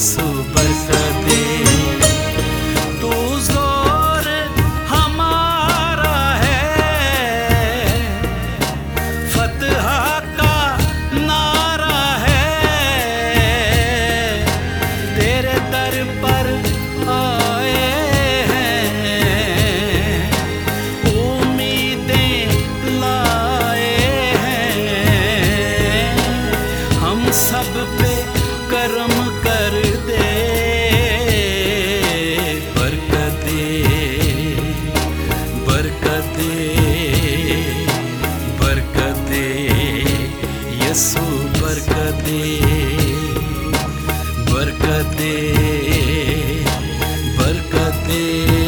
यसु बरकत दे। तू जोर हमारा है, फतह का नारा है, तेरे दर पर आए हैं, उम्मीदें लाए हैं, हम सब पे करम कर दे, बरकत दे, बरकत दे, बरकत दे, यसु बरकत दे, बरकत दे, बरकत दे,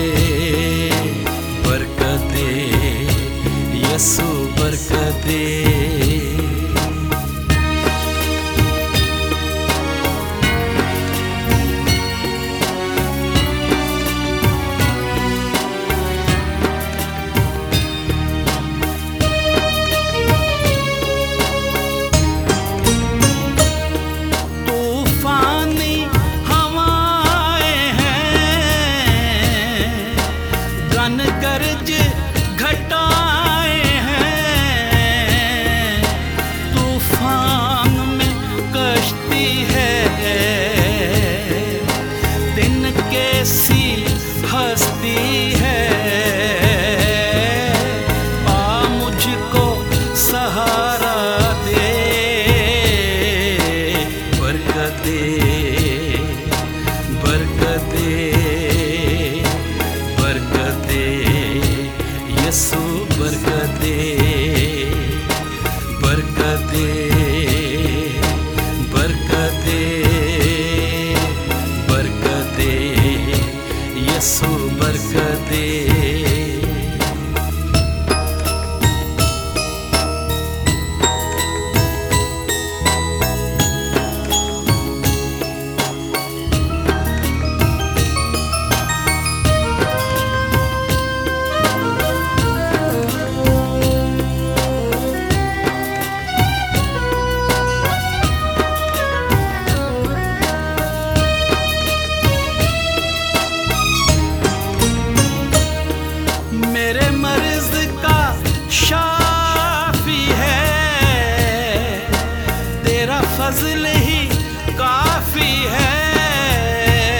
बरकत दे, यसु बरकत दे। गरज घटाए हैं, तूफान में कश्ती है, दिन कैसी हस्ती है, आ मुझको सहारा दे, बरकत दे, बरकत दे, बरकत दे, यसु बरकत दे, बरकत दे, बरकत दे, बरकत दे, यसु बरकत दे। मेरे मर्ज का शाफी है, तेरा फजल ही काफी है,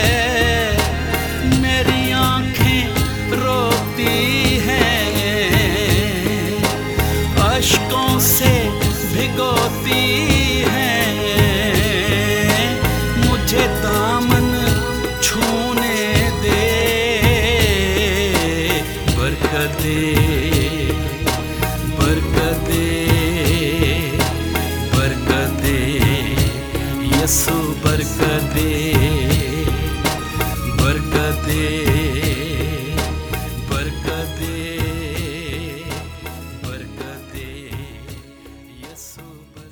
मेरी आंखें रोती हैं, अश्कों से भिगोती हैं, मुझे दामन छूने दे, बरकत दे, बरकत दे, बरकत दे, यसु बरकत दे, बरकत दे, बरकत दे, बरकत दे, यसु।